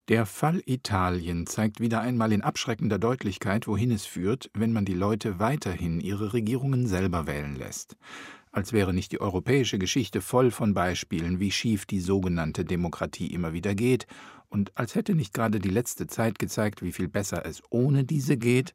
Der Fall Italien zeigt wieder einmal in abschreckender Deutlichkeit, wohin es führt, wenn man die Leute weiterhin ihre Regierungen selber wählen lässt. Als wäre nicht die europäische Geschichte voll von Beispielen, wie schief die sogenannte Demokratie immer wieder geht, und als hätte nicht gerade die letzte Zeit gezeigt, wie viel besser es ohne diese geht,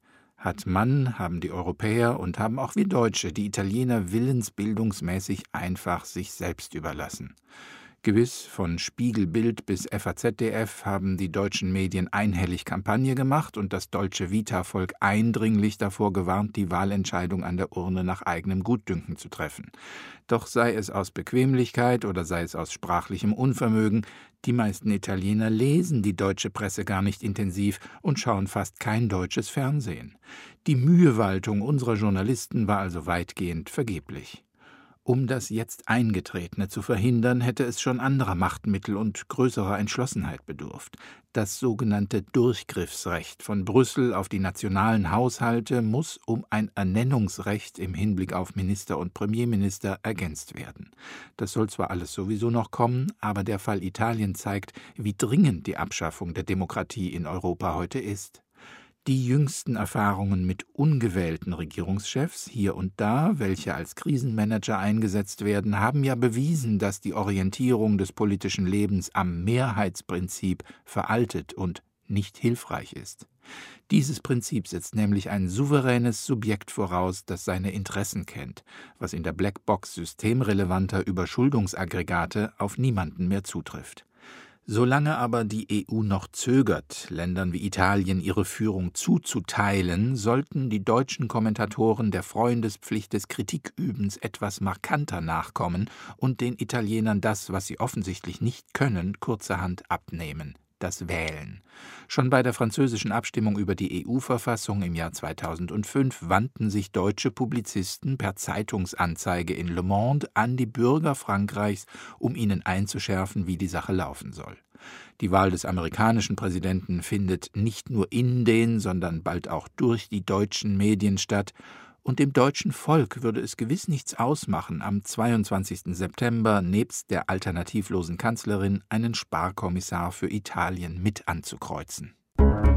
haben die Europäer und haben auch wir Deutsche die Italiener willensbildungsmäßig einfach sich selbst überlassen. Gewiss, von Spiegel, Bild bis FAZ/DF haben die deutschen Medien einhellig Kampagne gemacht und das deutsche Vita-Volk eindringlich davor gewarnt, die Wahlentscheidung an der Urne nach eigenem Gutdünken zu treffen. Doch sei es aus Bequemlichkeit oder sei es aus sprachlichem Unvermögen, die meisten Italiener lesen die deutsche Presse gar nicht intensiv und schauen fast kein deutsches Fernsehen. Die Mühewaltung unserer Journalisten war also weitgehend vergeblich. Um das jetzt Eingetretene zu verhindern, hätte es schon anderer Machtmittel und größerer Entschlossenheit bedurft. Das sogenannte Durchgriffsrecht von Brüssel auf die nationalen Haushalte muss um ein Ernennungsrecht im Hinblick auf Minister und Premierminister ergänzt werden. Das soll zwar alles sowieso noch kommen, aber der Fall Italien zeigt, wie dringend die Abschaffung der Demokratie in Europa heute ist. Die jüngsten Erfahrungen mit ungewählten Regierungschefs hier und da, welche als Krisenmanager eingesetzt werden, haben ja bewiesen, dass die Orientierung des politischen Lebens am Mehrheitsprinzip veraltet und nicht hilfreich ist. Dieses Prinzip setzt nämlich ein souveränes Subjekt voraus, das seine Interessen kennt, was in der Blackbox systemrelevanter Überschuldungsaggregate auf niemanden mehr zutrifft. Solange aber die EU noch zögert, Ländern wie Italien ihre Führung zuzuteilen, sollten die deutschen Kommentatoren der Freundespflicht des Kritikübens etwas markanter nachkommen und den Italienern das, was sie offensichtlich nicht können, kurzerhand abnehmen: das Wählen. Schon bei der französischen Abstimmung über die EU-Verfassung im Jahr 2005 wandten sich deutsche Publizisten per Zeitungsanzeige in Le Monde an die Bürger Frankreichs, um ihnen einzuschärfen, wie die Sache laufen soll. Die Wahl des amerikanischen Präsidenten findet nicht nur in den, sondern bald auch durch die deutschen Medien statt, und dem deutschen Volk würde es gewiss nichts ausmachen, am 22. September nebst der alternativlosen Kanzlerin einen Sparkommissar für Italien mit anzukreuzen.